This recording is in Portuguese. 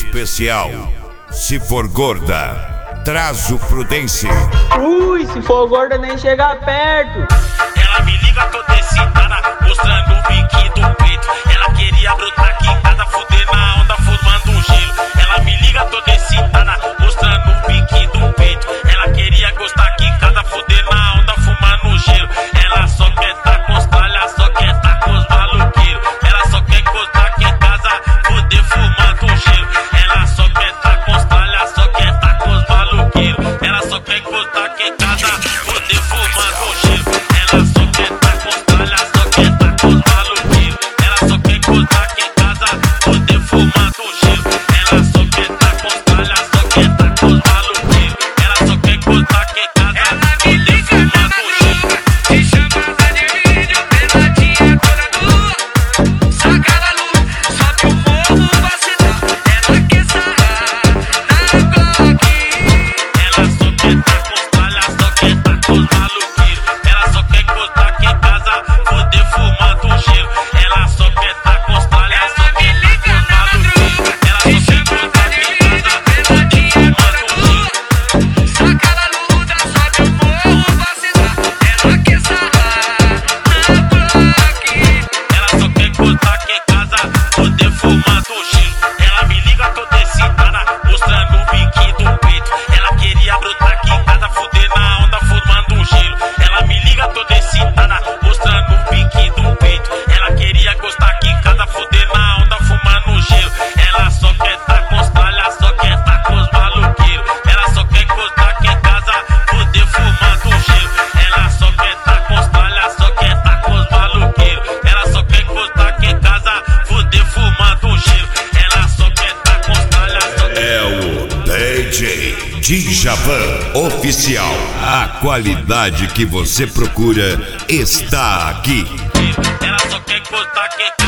especial. Se for gorda, traz o Prudence. Ui, se for gorda nem chega perto. Ela me liga toda excitada, mostrando o biquinho do peito. Ela queria brotar aqui em casa, fuder na onda, fumando um gelo. Ela me liga toda excitada, mostrando o biquinho do peito. Ela queria gostar aqui em casa, fuder na onda, fumando um gelo. Ela só quer tá com os tralhas, só quer tá com os maluqueiros. Ela só quer gostar aqui em casa, fuder fumando um gelo. Ela só quer tá com os tralhas, só quer tá com os maluqueiros. Ela só quer gostar aqui em casa, fuder fumando um gelo. Ela só quer tá com os tralhas, só quer tá com os maluqueiros. Ela só quer gostar aqui em casa, fuder fumando um gelo. Ela só quer tá com os tralhas, só quer tá com os maluqueiros. Ela só quer gostar aqui em casa, fuder fumando um gelo. Te chamava de vídeo, peladinha toda nua. Saca da luz, sobe o morro, vacina. Ela quer sarrar na Glock. Ela só quer tá com os tralhas, só quer tá com os maluqueiros. Ela só quer gostar aqui em casa, poder fumando um gelo. Ela só quer tá com os tralhas, só quer tá com os maluqueiros. Ela só quer gostar aqui em casa, poder fumando um gelo. Saca da luz, sobe o morro, vacina. Ela quer sarrar na Glock. Ela só quer gostar aqui em casa, poder fumando um gelo. Ela me liga toda excitada, mostrando o biquinho do peito. Ela queria brotar aqui em casa, fuder na onda, fumando um gelo. Ela me liga toda excitada, mostrando o biquinho do peito. Ela queria gostar aqui em casa, fuder na onda, fumando um gelo. Ela só quer tá com os tralhas, só quer tá com os maluqueiros. Ela só quer gostar aqui em casa, fuder fumando um gelo. Ela só quer tá com os tralhas, só quer tá com os maluqueiros. Ela só quer gostar aqui em casa, fuder fumando um gelo. Ela só quer tá com os tralhas, só quer. É o DJ Djavan Oficial. A qualidade que você procura está aqui. Ela só quer gostar aqui em